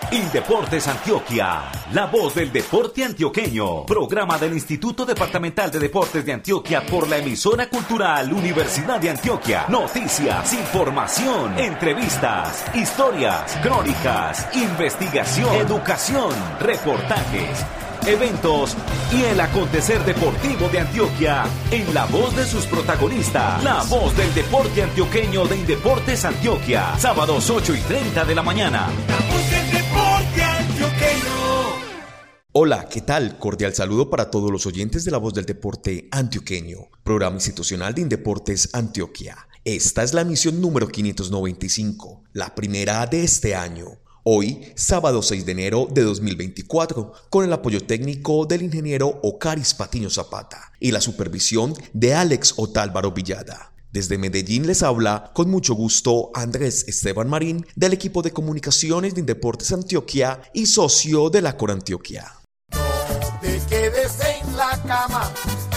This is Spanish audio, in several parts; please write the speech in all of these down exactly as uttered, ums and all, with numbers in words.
Indeportes Antioquia, la voz del deporte antioqueño. Programa del Instituto Departamental de Deportes de Antioquia por la emisora cultural Universidad de Antioquia. Noticias, información, entrevistas, historias, crónicas, investigación, educación, reportajes, eventos y el acontecer deportivo de Antioquia en la voz de sus protagonistas. La voz del deporte antioqueño de Indeportes Antioquia. Sábados ocho y treinta de la mañana. La voz del deporte antioqueño. Hola, ¿qué tal? Cordial saludo para todos los oyentes de La Voz del Deporte Antioqueño, programa institucional de Indeportes Antioquia. Esta es la emisión número quinientos noventa y cinco, la primera de este año. Hoy, sábado seis de enero de dos mil veinticuatro, con el apoyo técnico del ingeniero Ocaris Patiño Zapata y la supervisión de Alex Otálvaro Villada. Desde Medellín les habla con mucho gusto Andrés Esteban Marín del equipo de comunicaciones de Indeportes Antioquia y socio de la Corantioquia. No te quedes en la cama,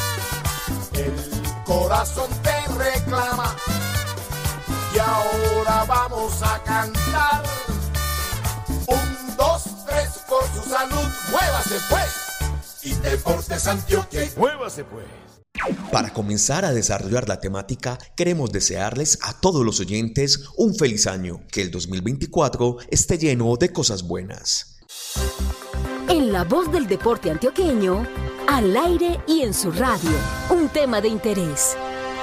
el corazón te reclama y ahora vamos a cantar. Un, dos, tres, por su salud, muévase pues. Y Deportes Antioquia, muévase pues. Para comenzar a desarrollar la temática, queremos desearles a todos los oyentes un feliz año, que el dos mil veinticuatro esté lleno de cosas buenas. En la voz del deporte antioqueño, al aire y en su radio, un tema de interés.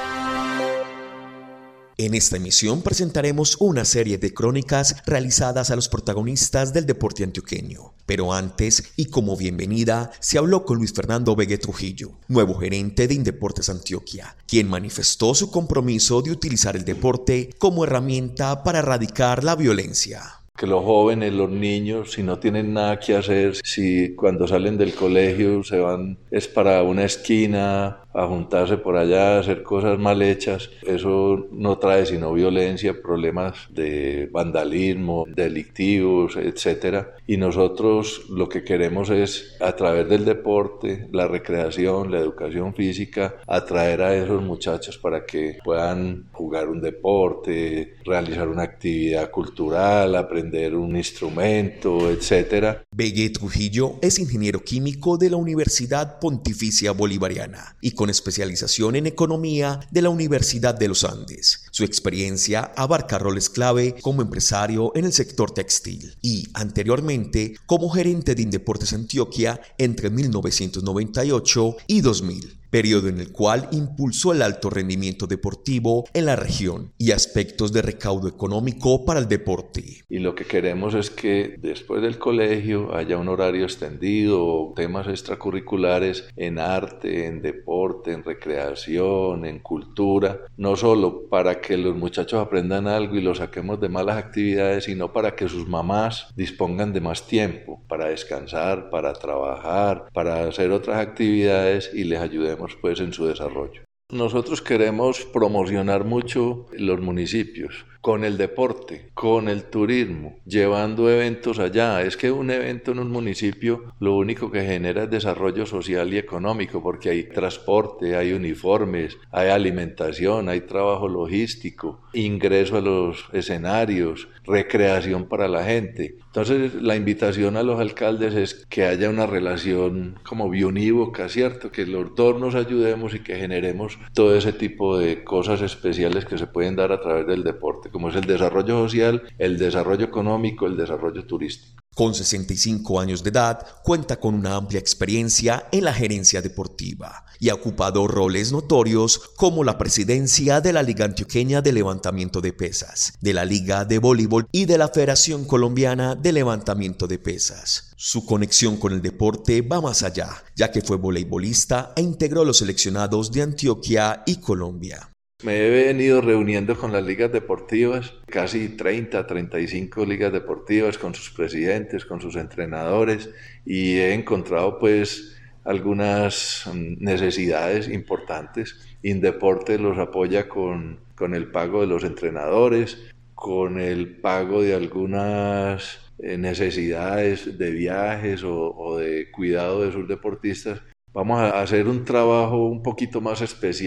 En esta emisión presentaremos una serie de crónicas realizadas a los protagonistas del deporte antioqueño. Pero antes, y como bienvenida, se habló con Luis Fernando Vegué Trujillo, nuevo gerente de Indeportes Antioquia, quien manifestó su compromiso de utilizar el deporte como herramienta para erradicar la violencia. Que los jóvenes, los niños, si no tienen nada que hacer, si cuando salen del colegio se van es para una esquina a juntarse por allá, a hacer cosas mal hechas, eso no trae sino violencia, problemas de vandalismo, delictivos, etcétera. Y nosotros lo que queremos es, a través del deporte, la recreación, la educación física, atraer a esos muchachos para que puedan jugar un deporte, realizar una actividad cultural, aprender un instrumento, etcétera. Vegué Trujillo es ingeniero químico de la Universidad Pontificia Bolivariana y con especialización en economía de la Universidad de los Andes. Su experiencia abarca roles clave como empresario en el sector textil y, anteriormente, como gerente de Indeportes Antioquia entre mil novecientos noventa y ocho y dos mil. Periodo en el cual impulsó el alto rendimiento deportivo en la región y aspectos de recaudo económico para el deporte. Y lo que queremos es que después del colegio haya un horario extendido o temas extracurriculares en arte, en deporte, en recreación, en cultura, no solo para que los muchachos aprendan algo y los saquemos de malas actividades, sino para que sus mamás dispongan de más tiempo para descansar, para trabajar, para hacer otras actividades y les ayudemos pues en su desarrollo. Nosotros queremos promocionar mucho los municipios con el deporte, con el turismo, llevando eventos allá. Es que un evento en un municipio lo único que genera es desarrollo social y económico, porque hay transporte, hay uniformes, hay alimentación, hay trabajo logístico, ingreso a los escenarios, recreación para la gente. Entonces la invitación a los alcaldes es que haya una relación como biunívoca, ¿cierto? Que los dos nos ayudemos y que generemos todo ese tipo de cosas especiales que se pueden dar a través del deporte, como es el desarrollo social, el desarrollo económico, el desarrollo turístico. Con sesenta y cinco años de edad, cuenta con una amplia experiencia en la gerencia deportiva y ha ocupado roles notorios como la presidencia de la Liga Antioqueña de Levantamiento de Pesas, de la Liga de Voleibol y de la Federación Colombiana de Levantamiento de Pesas. Su conexión con el deporte va más allá, ya que fue voleibolista e integró los seleccionados de Antioquia y Colombia. Me he venido reuniendo con las ligas deportivas, casi treinta, treinta y cinco ligas deportivas, con sus presidentes, con sus entrenadores, y he encontrado pues algunas necesidades importantes. Indeporte los apoya con, con el pago de los entrenadores, con el pago de algunas necesidades de viajes o, o de cuidado de sus deportistas. Vamos a hacer un trabajo un poquito más especial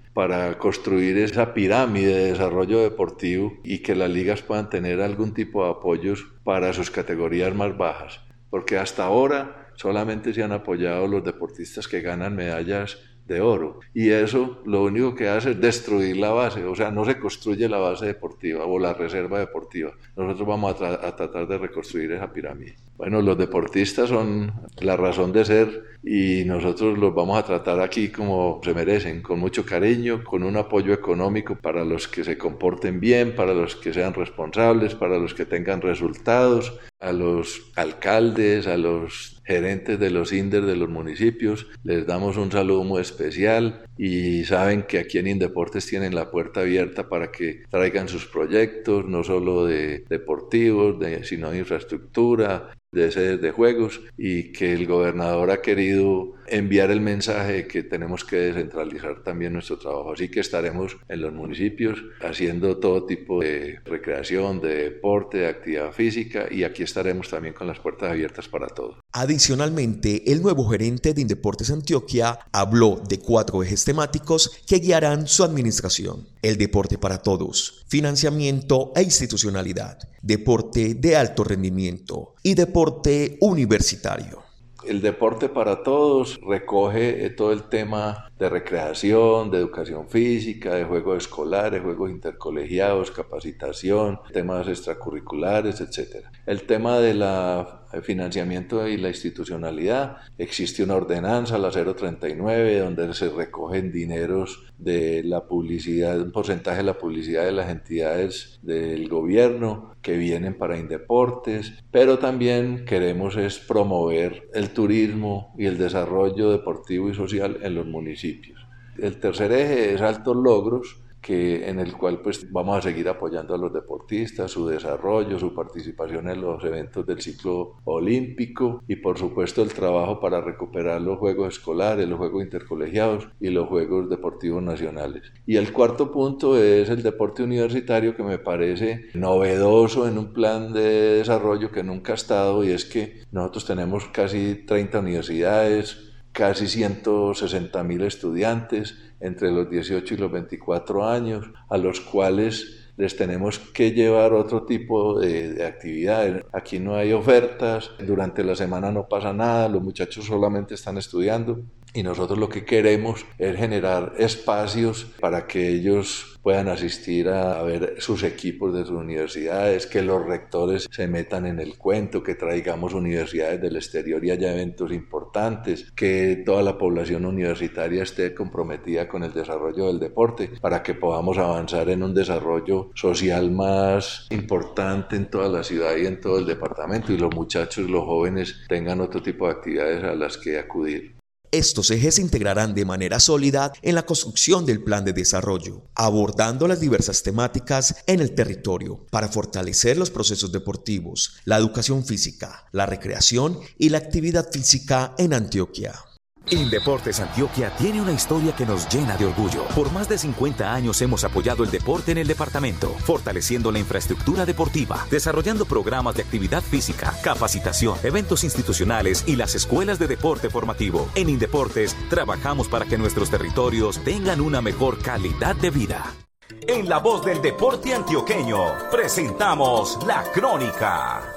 para construir esa pirámide de desarrollo deportivo y que las ligas puedan tener algún tipo de apoyos para sus categorías más bajas, porque hasta ahora solamente se han apoyado los deportistas que ganan medallas de oro, y eso lo único que hace es destruir la base, o sea, no se construye la base deportiva o la reserva deportiva. Nosotros vamos a, tra- a tratar de reconstruir esa pirámide. Bueno, los deportistas son la razón de ser y nosotros los vamos a tratar aquí como se merecen, con mucho cariño, con un apoyo económico para los que se comporten bien, para los que sean responsables, para los que tengan resultados, a los alcaldes, a los gerentes de los INDER de los municipios, les damos un saludo muy especial y saben que aquí en Indeportes tienen la puerta abierta para que traigan sus proyectos, no solo de deportivos, de, sino de infraestructura, de sedes de juegos, y que el gobernador ha querido enviar el mensaje de que tenemos que descentralizar también nuestro trabajo. Así que estaremos en los municipios haciendo todo tipo de recreación, de deporte, de actividad física, y aquí estaremos también con las puertas abiertas para todos. Adicionalmente, el nuevo gerente de Indeportes Antioquia habló de cuatro ejes temáticos que guiarán su administración: el deporte para todos, financiamiento e institucionalidad, deporte de alto rendimiento y deporte universitario. El deporte para todos recoge todo el tema de recreación, de educación física, de juegos escolares, juegos intercolegiados, capacitación, temas extracurriculares, etcétera. El tema de la financiamiento y la institucionalidad, existe una ordenanza, la cero treinta y nueve, donde se recogen dineros de la publicidad, un porcentaje de la publicidad de las entidades del gobierno que vienen para Indeportes, pero también queremos es promover el turismo y el desarrollo deportivo y social en los municipios. El tercer eje es altos logros, que en el cual pues vamos a seguir apoyando a los deportistas, su desarrollo, su participación en los eventos del ciclo olímpico y por supuesto el trabajo para recuperar los juegos escolares, los juegos intercolegiados y los juegos deportivos nacionales. Y el cuarto punto es el deporte universitario, que me parece novedoso en un plan de desarrollo que nunca ha estado, y es que nosotros tenemos casi treinta universidades, casi ciento sesenta mil estudiantes entre los dieciocho y los veinticuatro años, a los cuales les tenemos que llevar otro tipo de, de actividades. Aquí no hay ofertas, durante la semana no pasa nada, los muchachos solamente están estudiando, y nosotros lo que queremos es generar espacios para que ellos puedan asistir a ver sus equipos de sus universidades, que los rectores se metan en el cuento, que traigamos universidades del exterior y haya eventos importantes, que toda la población universitaria esté comprometida con el desarrollo del deporte para que podamos avanzar en un desarrollo social más importante en toda la ciudad y en todo el departamento, y los muchachos, los jóvenes tengan otro tipo de actividades a las que acudir. Estos ejes se integrarán de manera sólida en la construcción del plan de desarrollo, abordando las diversas temáticas en el territorio para fortalecer los procesos deportivos, la educación física, la recreación y la actividad física en Antioquia. Indeportes Antioquia tiene una historia que nos llena de orgullo. Por más de cincuenta años hemos apoyado el deporte en el departamento, fortaleciendo la infraestructura deportiva, desarrollando programas de actividad física, capacitación, eventos institucionales y las escuelas de deporte formativo. En Indeportes trabajamos para que nuestros territorios tengan una mejor calidad de vida. En la voz del deporte antioqueño, presentamos La Crónica.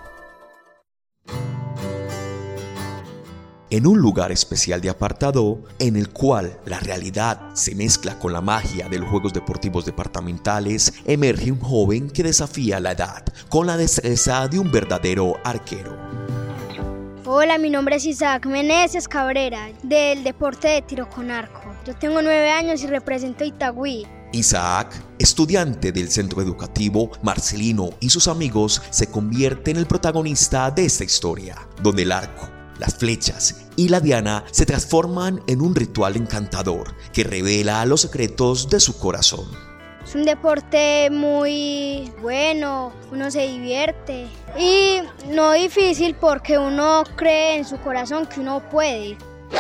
En un lugar especial de apartado, en el cual la realidad se mezcla con la magia de los Juegos Deportivos Departamentales, emerge un joven que desafía la edad con la destreza de un verdadero arquero. Hola, mi nombre es Isaac Meneses Cabrera, del deporte de tiro con arco. Yo tengo nueve años y represento a Itagüí. Isaac, estudiante del centro educativo Marcelino, y sus amigos se convierte en el protagonista de esta historia, donde el arco, las flechas y la diana se transforman en un ritual encantador que revela los secretos de su corazón. Es un deporte muy bueno, uno se divierte y no difícil porque uno cree en su corazón que uno puede.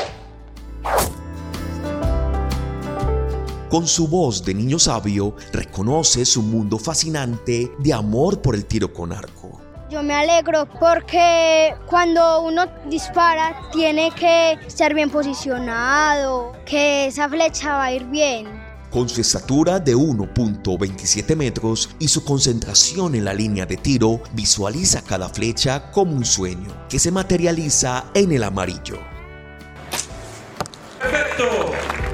Con su voz de niño sabio, reconoce su mundo fascinante de amor por el tiro con arco. Yo me alegro porque cuando uno dispara tiene que estar bien posicionado, que esa flecha va a ir bien. Con su estatura de uno punto veintisiete metros y su concentración en la línea de tiro, visualiza cada flecha como un sueño que se materializa en el amarillo. ¡Perfecto!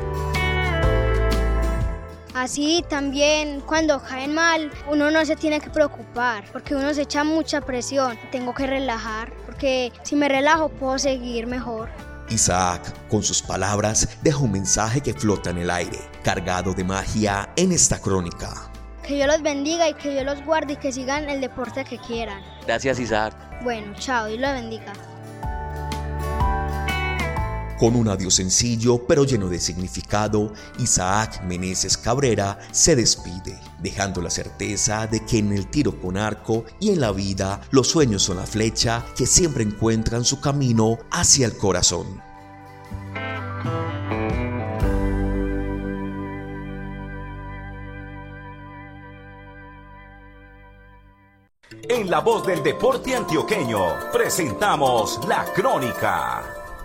Así también cuando caen mal, uno no se tiene que preocupar porque uno se echa mucha presión. Tengo que relajar porque si me relajo puedo seguir mejor. Isaac, con sus palabras, deja un mensaje que flota en el aire, cargado de magia en esta crónica. Que Dios los bendiga y que Dios los guarde y que sigan el deporte que quieran. Gracias, Isaac. Bueno, chao, Dios los bendiga. Con un adiós sencillo pero lleno de significado, Isaac Meneses Cabrera se despide, dejando la certeza de que en el tiro con arco y en la vida los sueños son la flecha que siempre encuentran su camino hacia el corazón. En la voz del deporte antioqueño, presentamos La Crónica.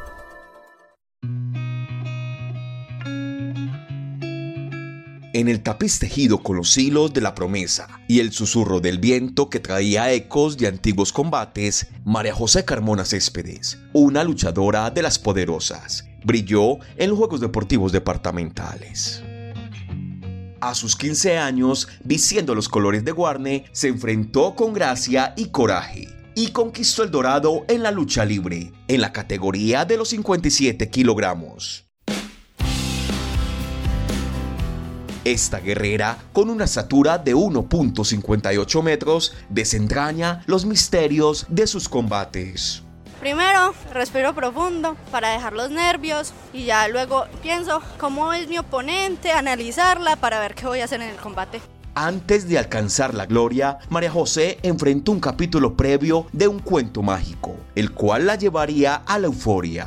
En el tapiz tejido con los hilos de la promesa y el susurro del viento que traía ecos de antiguos combates, María José Carmona Céspedes, una luchadora de las poderosas, brilló en los Juegos Deportivos Departamentales. A sus quince años, vistiendo los colores de Guarne, se enfrentó con gracia y coraje y conquistó el dorado en la lucha libre, en la categoría de los cincuenta y siete kilogramos. Esta guerrera, con una estatura de uno punto cincuenta y ocho metros, desentraña los misterios de sus combates. Primero, respiro profundo para dejar los nervios y ya luego pienso cómo es mi oponente, analizarla para ver qué voy a hacer en el combate. Antes de alcanzar la gloria, María José enfrentó un capítulo previo de un cuento mágico, el cual la llevaría a la euforia.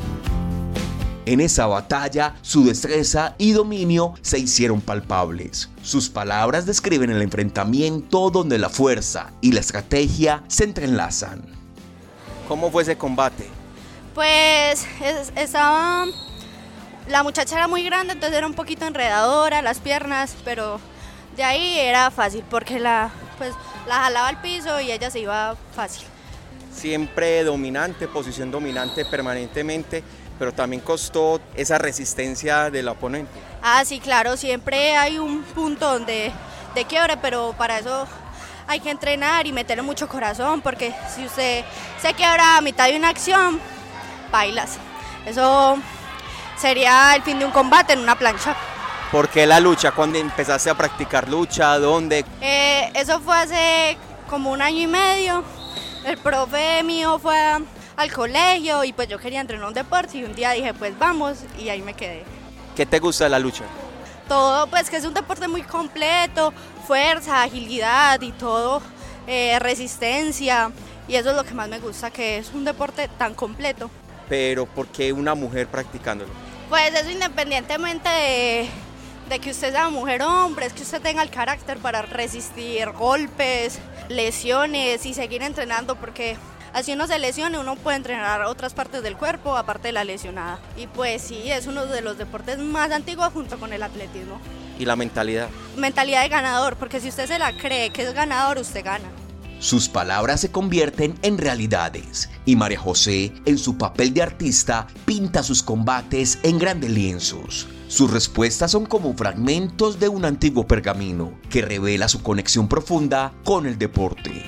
En esa batalla, su destreza y dominio se hicieron palpables. Sus palabras describen el enfrentamiento donde la fuerza y la estrategia se entrelazan. ¿Cómo fue ese combate? Pues es, estaba... La muchacha era muy grande, entonces era un poquito enredadora las piernas, pero de ahí era fácil porque la, pues, la jalaba al piso y ella se iba fácil. Siempre dominante, posición dominante permanentemente, pero también costó esa resistencia del oponente. Ah, sí, claro, siempre hay un punto donde de quiebre, pero para eso hay que entrenar y meterle mucho corazón, porque si usted se quiebra a mitad de una acción, bailas. Eso sería el fin de un combate en una plancha. ¿Por qué la lucha? ¿Cuándo empezaste a practicar lucha? ¿Dónde? Eh, eso fue hace como un año y medio. El profe mío fue al colegio y pues yo quería entrenar un deporte y un día dije pues vamos y ahí me quedé. ¿Qué te gusta de la lucha? Todo, pues que es un deporte muy completo, fuerza, agilidad y todo, eh, resistencia, y eso es lo que más me gusta, que es un deporte tan completo. Pero ¿por qué una mujer practicándolo? Pues eso independientemente de, de que usted sea mujer o hombre, es que usted tenga el carácter para resistir golpes, lesiones y seguir entrenando, porque así uno se lesione, uno puede entrenar otras partes del cuerpo aparte de la lesionada. Y pues sí, es uno de los deportes más antiguos junto con el atletismo. ¿Y la mentalidad? Mentalidad de ganador, porque si usted se la cree que es ganador, usted gana. Sus palabras se convierten en realidades y María José, en su papel de artista, pinta sus combates en grandes lienzos. Sus respuestas son como fragmentos de un antiguo pergamino que revela su conexión profunda con el deporte.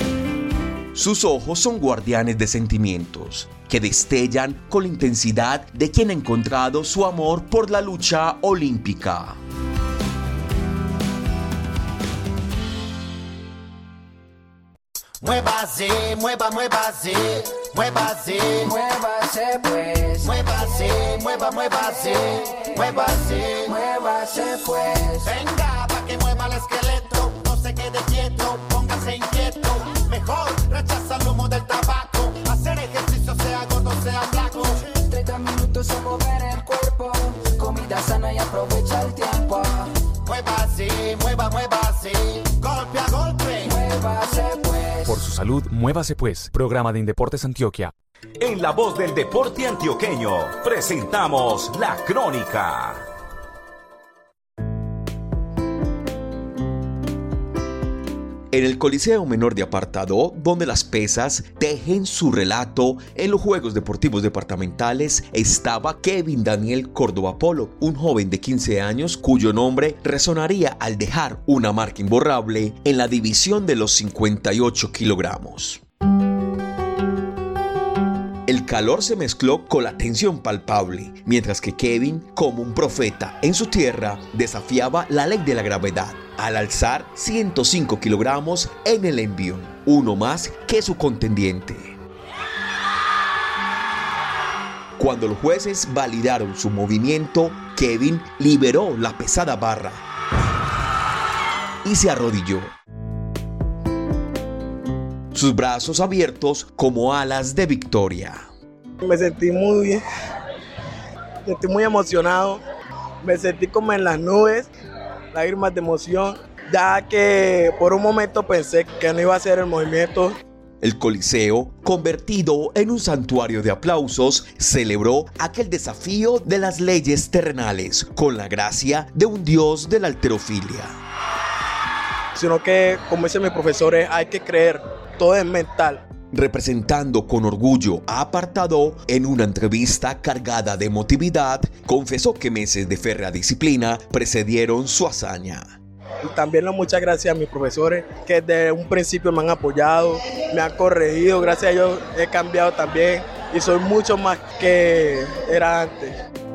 Sus ojos son guardianes de sentimientos que destellan con la intensidad de quien ha encontrado su amor por la lucha olímpica. Muévase, mueva, muévase, muévase, muévase pues, muévase, mueva, muévase, muévase, muévase pues. Venga, pa' que mueva el esqueleto, no se quede quieto, póngase inquieto. Mejor rechaza el humo del tabaco, hacer ejercicio sea gordo, sea flaco. treinta minutos a mover el cuerpo, comida sana y aprovecha el tiempo. Muévase, mueva, muévase, golpe a golpe, muévase pues. Por su salud, muévase pues. Programa de Indeportes Antioquia. En la voz del deporte antioqueño, presentamos La Crónica. En el Coliseo Menor de Apartadó, donde las pesas tejen su relato en los Juegos Deportivos Departamentales, estaba Kevin Daniel Córdoba Polo, un joven de quince años cuyo nombre resonaría al dejar una marca imborrable en la división de los cincuenta y ocho kilogramos. El calor se mezcló con la tensión palpable, mientras que Kevin, como un profeta en su tierra, desafiaba la ley de la gravedad al alzar ciento cinco kilogramos en el envión, uno más que su contendiente. Cuando los jueces validaron su movimiento, Kevin liberó la pesada barra y se arrodilló, sus brazos abiertos como alas de victoria. Me sentí muy bien, me sentí muy emocionado, me sentí como en las nubes, lágrimas de emoción, ya que por un momento pensé que no iba a hacer el movimiento. El Coliseo, convertido en un santuario de aplausos, celebró aquel desafío de las leyes terrenales con la gracia de un dios de la halterofilia. Sino que, como dicen mis profesores, hay que creer, todo es mental. Representando con orgullo a Apartadó en una entrevista cargada de emotividad, confesó que meses de férrea disciplina precedieron su hazaña. Y también muchas gracias a mis profesores que desde un principio me han apoyado, me han corregido, gracias a ellos he cambiado también y soy mucho más que era antes.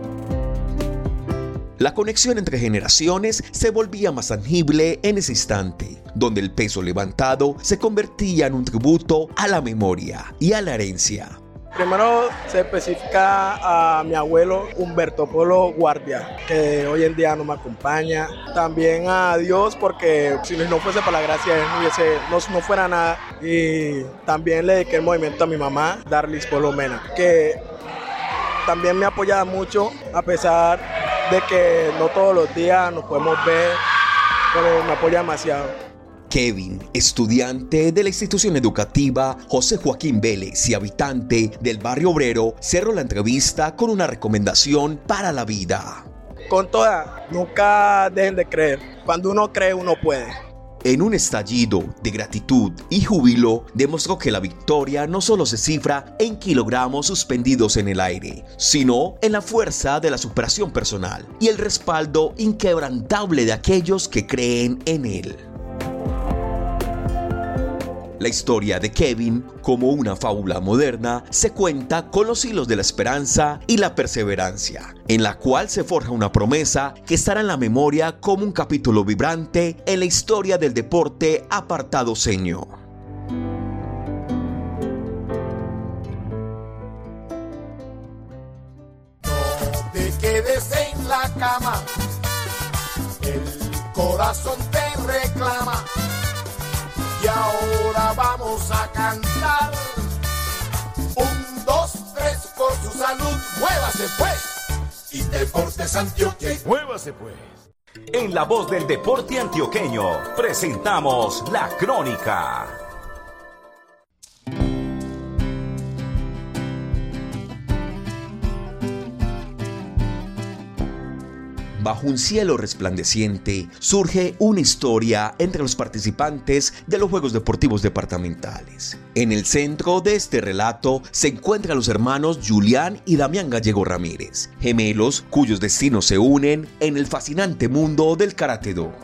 La conexión entre generaciones se volvía más tangible en ese instante, donde el peso levantado se convertía en un tributo a la memoria y a la herencia. Primero se especifica a mi abuelo Humberto Polo Guardia, que hoy en día no me acompaña. También a Dios, porque si no fuese para la gracia de él, no, hubiese, no, no fuera nada. Y también le dediqué el movimiento a mi mamá, Darlis Polo Mena, que también me apoyaba mucho, a pesar de que no todos los días nos podemos ver, pero me apoya demasiado. Kevin, estudiante de la institución educativa José Joaquín Vélez y habitante del barrio obrero, cerró la entrevista con una recomendación para la vida. Con toda, nunca dejen de creer. Cuando uno cree, uno puede. En un estallido de gratitud y júbilo, demostró que la victoria no solo se cifra en kilogramos suspendidos en el aire, sino en la fuerza de la superación personal y el respaldo inquebrantable de aquellos que creen en él. La historia de Kevin, como una fábula moderna, se cuenta con los hilos de la esperanza y la perseverancia, en la cual se forja una promesa que estará en la memoria como un capítulo vibrante en la historia del deporte apartadoseño. No te quedes en la cama, el corazón te reclama. Y ahora vamos a cantar. Un, dos, tres, por su salud. Muévase pues. Y Deportes Antioquia. Muévase pues. En la voz del deporte antioqueño, presentamos La Crónica. Bajo un cielo resplandeciente, surge una historia entre los participantes de los Juegos Deportivos Departamentales. En el centro de este relato se encuentran los hermanos Julián y Damián Gallego Ramírez, gemelos cuyos destinos se unen en el fascinante mundo del Karate-Do.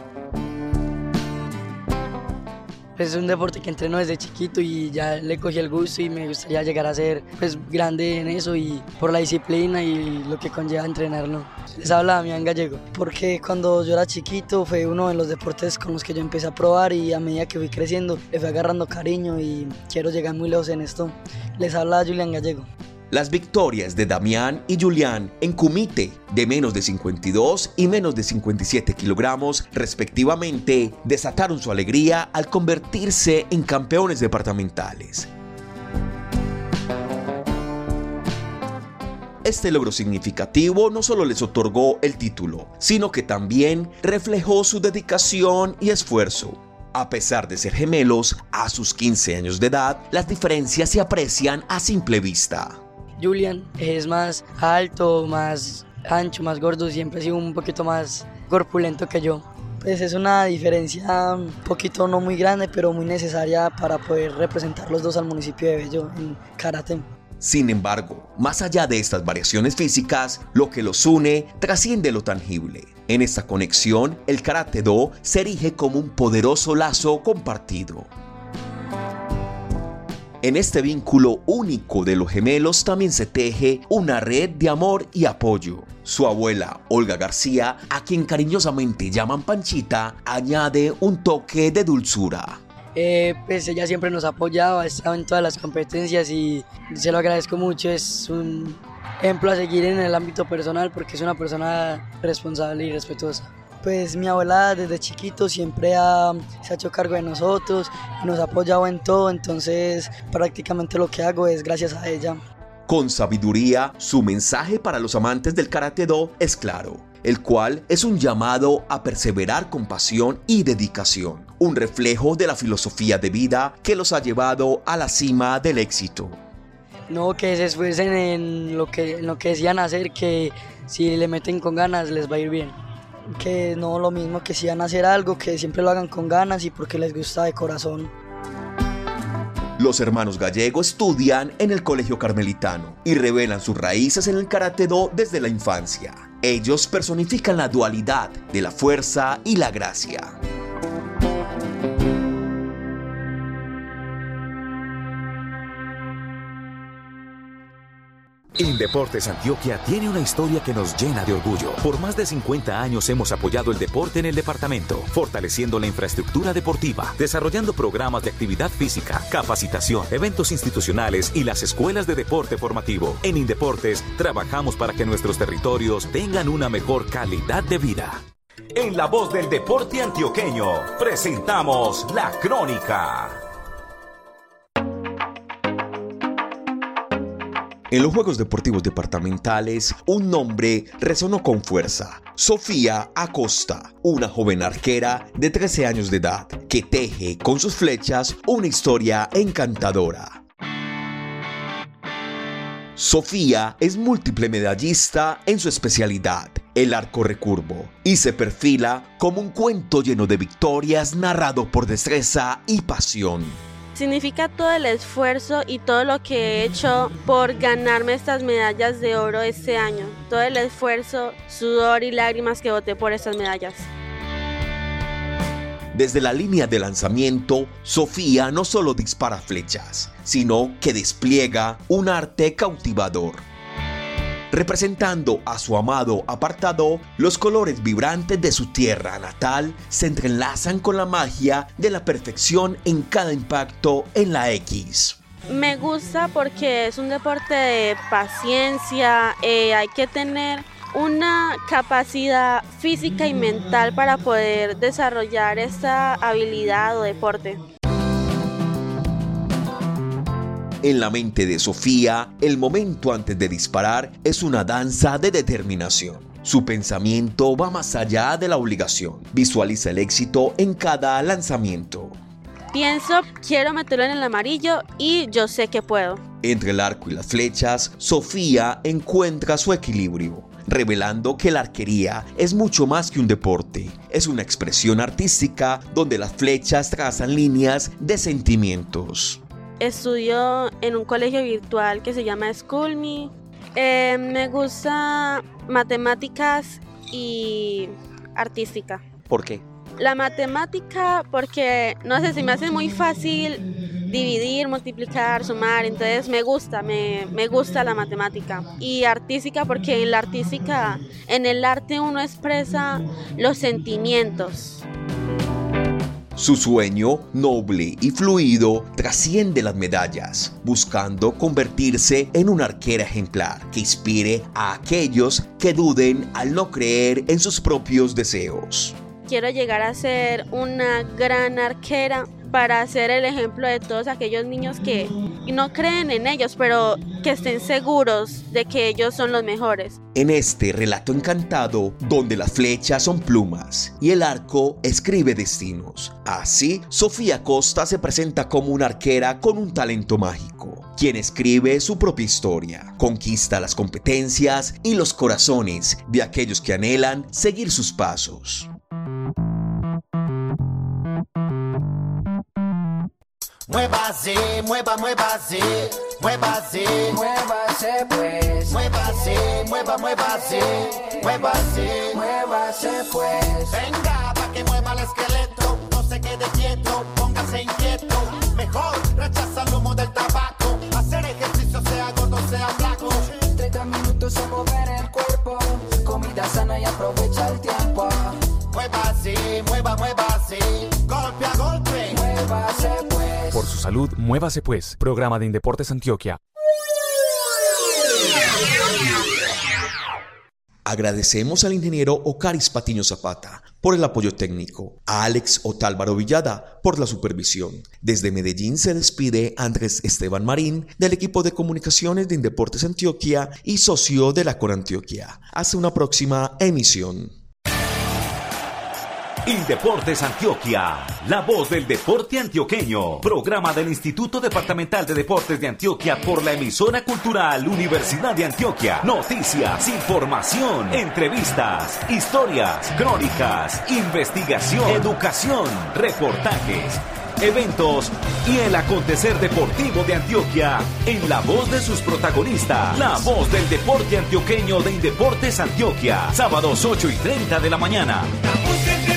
Pues es un deporte que entreno desde chiquito y ya le cogí el gusto y me gustaría llegar a ser pues grande en eso y por la disciplina y lo que conlleva entrenarlo. Les habla Damián Gallego, porque cuando yo era chiquito fue uno de los deportes con los que yo empecé a probar y a medida que fui creciendo le fui agarrando cariño y quiero llegar muy lejos en esto. Les habla Julián Gallego. Las victorias de Damián y Julián en kumite de menos de cincuenta y dos y menos de cincuenta y siete kilogramos respectivamente desataron su alegría al convertirse en campeones departamentales. Este logro significativo no solo les otorgó el título, sino que también reflejó su dedicación y esfuerzo. A pesar de ser gemelos, a sus quince años de edad, las diferencias se aprecian a simple vista. Julián es más alto, más ancho, más gordo, siempre ha sido un poquito más corpulento que yo. Pues es una diferencia un poquito no muy grande, pero muy necesaria para poder representar los dos al municipio de Bello en karate. Sin embargo, más allá de estas variaciones físicas, lo que los une trasciende lo tangible. En esta conexión, el Karate-Do se erige como un poderoso lazo compartido. En este vínculo único de los gemelos también se teje una red de amor y apoyo. Su abuela, Olga García, a quien cariñosamente llaman Panchita, añade un toque de dulzura. Eh, pues ella siempre nos ha apoyado, ha estado en todas las competencias y se lo agradezco mucho. Es un ejemplo a seguir en el ámbito personal porque es una persona responsable y respetuosa. Pues mi abuela desde chiquito siempre ha, se ha hecho cargo de nosotros y nos ha apoyado en todo, entonces prácticamente lo que hago es gracias a ella. Con sabiduría, su mensaje para los amantes del Karate-Do es claro, el cual es un llamado a perseverar con pasión y dedicación, un reflejo de la filosofía de vida que los ha llevado a la cima del éxito. No, que se esfuercen en lo que, en lo que decían hacer, que si le meten con ganas les va a ir bien. Que no lo mismo que si van a hacer algo, que siempre lo hagan con ganas y porque les gusta de corazón. Los hermanos Gallego estudian en el Colegio Carmelitano y revelan sus raíces en el Karate-Do desde la infancia. Ellos personifican la dualidad de la fuerza y la gracia. Indeportes Antioquia tiene una historia que nos llena de orgullo. Por más de cincuenta años hemos apoyado el deporte en el departamento, fortaleciendo la infraestructura deportiva, desarrollando programas de actividad física, capacitación, eventos institucionales y las escuelas de deporte formativo. En Indeportes trabajamos para que nuestros territorios tengan una mejor calidad de vida. En la voz del deporte antioqueño, presentamos La Crónica. En los Juegos Deportivos Departamentales, un nombre resonó con fuerza. Sofía Acosta, una joven arquera de trece años de edad, que teje con sus flechas una historia encantadora. Sofía es múltiple medallista en su especialidad, el arco recurvo, y se perfila como un cuento lleno de victorias narrado por destreza y pasión. Significa todo el esfuerzo y todo lo que he hecho por ganarme estas medallas de oro este año. Todo el esfuerzo, sudor y lágrimas que boté por estas medallas. Desde la línea de lanzamiento, Sofía no solo dispara flechas, sino que despliega un arte cautivador. Representando a su amado apartado, los colores vibrantes de su tierra natal se entrelazan con la magia de la perfección en cada impacto en la X. Me gusta porque es un deporte de paciencia, eh, hay que tener una capacidad física y mental para poder desarrollar esta habilidad o deporte. En la mente de Sofía, el momento antes de disparar es una danza de determinación. Su pensamiento va más allá de la obligación. Visualiza el éxito en cada lanzamiento. Pienso, quiero meterlo en el amarillo y yo sé que puedo. Entre el arco y las flechas, Sofía encuentra su equilibrio, revelando que la arquería es mucho más que un deporte. Es una expresión artística donde las flechas trazan líneas de sentimientos. Estudio en un colegio virtual que se llama School Me. Eh, me gusta matemáticas y artística. ¿Por qué? La matemática porque, no sé, se me hace muy fácil dividir, multiplicar, sumar, entonces me gusta, me, me gusta la matemática. Y artística porque en la artística, en el arte uno expresa los sentimientos. Su sueño, noble y fluido, trasciende las medallas, buscando convertirse en una arquera ejemplar que inspire a aquellos que duden al no creer en sus propios deseos. Quiero llegar a ser una gran arquera para ser el ejemplo de todos aquellos niños que no creen en ellos, pero que estén seguros de que ellos son los mejores. En este relato encantado, donde las flechas son plumas y el arco escribe destinos, así Sofía Acosta se presenta como una arquera con un talento mágico, quien escribe su propia historia, conquista las competencias y los corazones de aquellos que anhelan seguir sus pasos. Muévase, mueva, muévase, muévase, muévase pues, muévase, mueva, muévase, muévase, muévase pues. Venga, pa' que mueva el esqueleto, no se quede quieto, póngase inquieto. Mejor rechaza el humo del tabaco, hacer ejercicio sea gordo, sea flaco. treinta minutos a mover el cuerpo, comida sana y aprovecha el tiempo. Muévase, mueva, muévase, golpe a golpe, muévase pues. Por su salud, muévase pues. Programa de Indeportes Antioquia. Agradecemos al ingeniero Ocaris Patiño Zapata por el apoyo técnico, a Alex Otálvaro Villada por la supervisión. Desde Medellín se despide Andrés Esteban Marín del equipo de comunicaciones de Indeportes Antioquia y socio de la Corantioquia. Hasta una próxima emisión. Indeportes Antioquia, la voz del deporte antioqueño. Programa del Instituto Departamental de Deportes de Antioquia por la emisora cultural Universidad de Antioquia. Noticias, información, entrevistas, historias, crónicas, investigación, educación, reportajes, eventos y el acontecer deportivo de Antioquia en la voz de sus protagonistas. La voz del deporte antioqueño de Indeportes Antioquia. Sábados ocho y treinta de la mañana.